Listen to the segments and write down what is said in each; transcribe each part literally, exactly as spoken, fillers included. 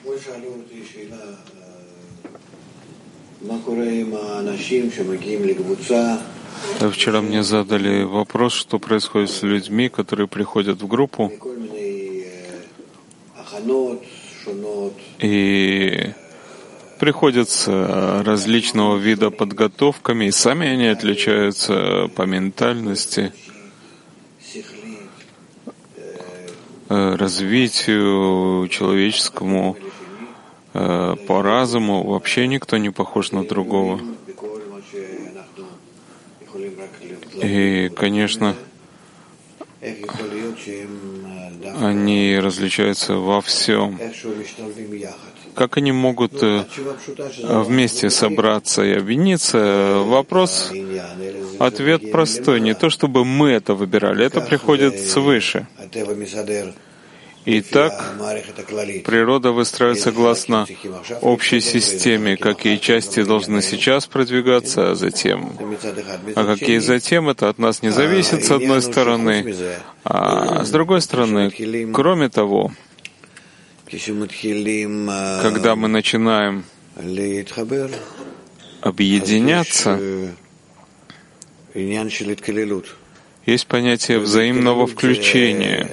Вчера мне задали вопрос, что происходит с людьми, которые приходят в группу и приходят с различного вида подготовками, и сами они отличаются по ментальности, развитию человеческому, по разуму. Вообще никто не похож на другого. И, конечно, они различаются во всем. Как они могут вместе собраться и объединиться? Вопрос, ответ простой. Не то, чтобы мы это выбирали, это приходит свыше. И так природа выстраивается согласно общей системе, какие части должны сейчас продвигаться, а затем. А какие затем, это от нас не зависит, с одной стороны. А с другой стороны, кроме того, когда мы начинаем объединяться, есть понятие взаимного включения.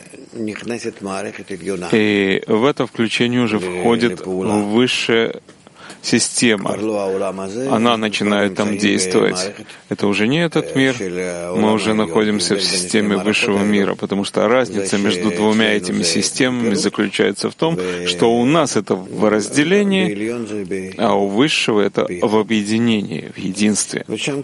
И в это включение уже входит высшая система. Она начинает там действовать. Это уже не этот мир. Мы уже находимся в системе высшего мира, потому что разница между двумя этими системами заключается в том, что у нас это в разделении, а у высшего это в объединении, в единстве.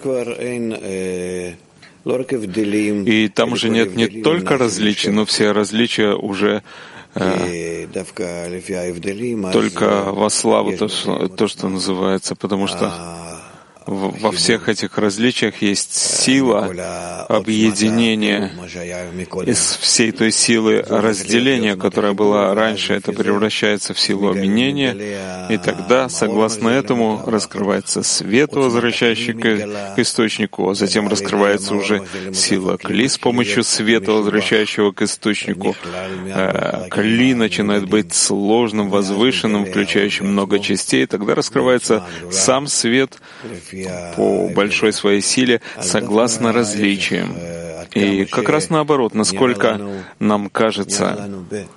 И там уже нет не только различий, но все различия уже э, только во славу, то что, то, что называется, потому что в, во всех этих различиях есть сила объединения из всей той силы разделения, которая была раньше, это превращается в силу объединения, и тогда, согласно этому, раскрывается свет, возвращающий к, к источнику, а затем раскрывается уже сила кли с помощью света, возвращающего к источнику. Кли начинает быть сложным, возвышенным, включающим много частей, и тогда раскрывается сам свет по большой своей силе, согласно различиям. И как раз наоборот, насколько нам кажется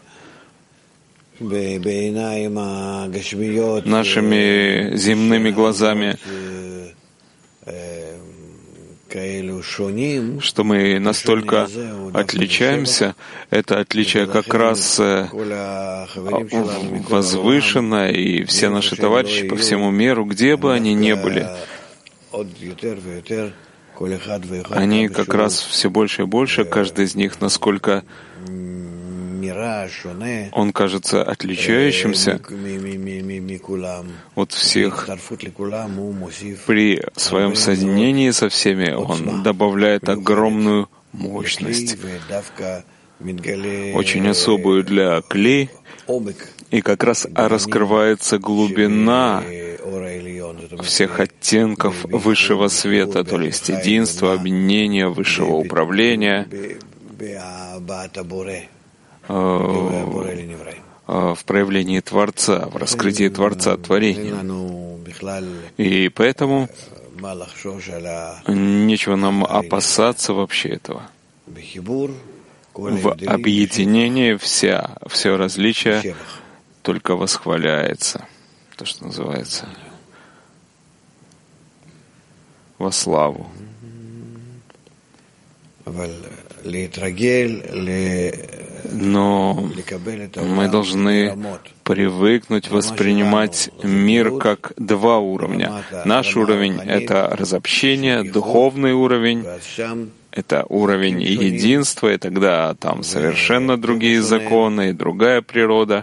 нашими земными глазами, что мы настолько отличаемся, это отличие как раз возвышенное, и все наши товарищи по всему миру, где бы они ни были, они как раз все больше и больше, каждый из них, насколько он кажется отличающимся от всех. При своем соединении со всеми он добавляет огромную мощность, очень особую для кли, и как раз раскрывается глубина всех оттенков высшего света, то есть единства, объединения, высшего управления в проявлении Творца, в раскрытии Творца творения. И поэтому нечего нам опасаться вообще этого. В объединении вся, все различие только восхваляется, то, что называется, во славу. Но мы должны привыкнуть воспринимать мир как два уровня. Наш уровень — это разобщение, духовный уровень — это уровень единства, и тогда там совершенно другие законы и другая природа.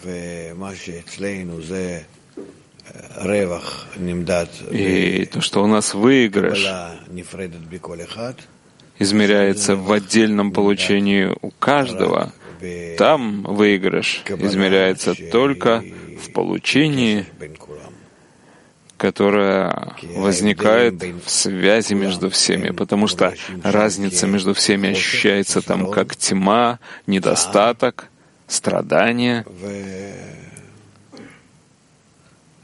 И то, что у нас выигрыш, измеряется в отдельном получении у каждого, там выигрыш измеряется только в получении, которое возникает в связи между всеми, потому что разница между всеми ощущается там как тьма, недостаток, страдание.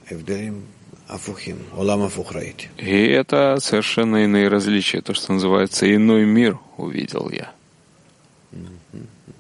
И это совершенно иные различия, то, что называется иной мир, увидел я.